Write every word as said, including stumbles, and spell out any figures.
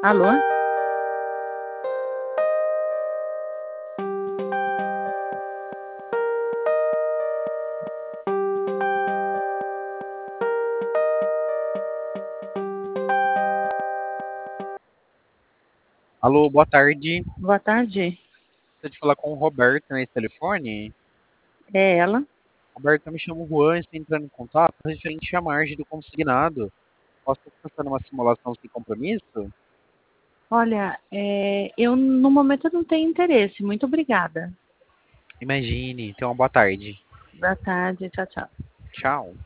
Alô? Alô, boa tarde. Boa tarde. Gostaria de falar com o Roberto nesse telefone. É ela? Roberto, eu me chamo Juan, estou entrando em contato referente à margem do consignado. Posso estar passando uma simulação sem compromisso? Olha, é, eu no momento eu não tenho interesse. Muito obrigada. Imagine, então uma boa tarde. Boa tarde. Tchau, tchau. Tchau.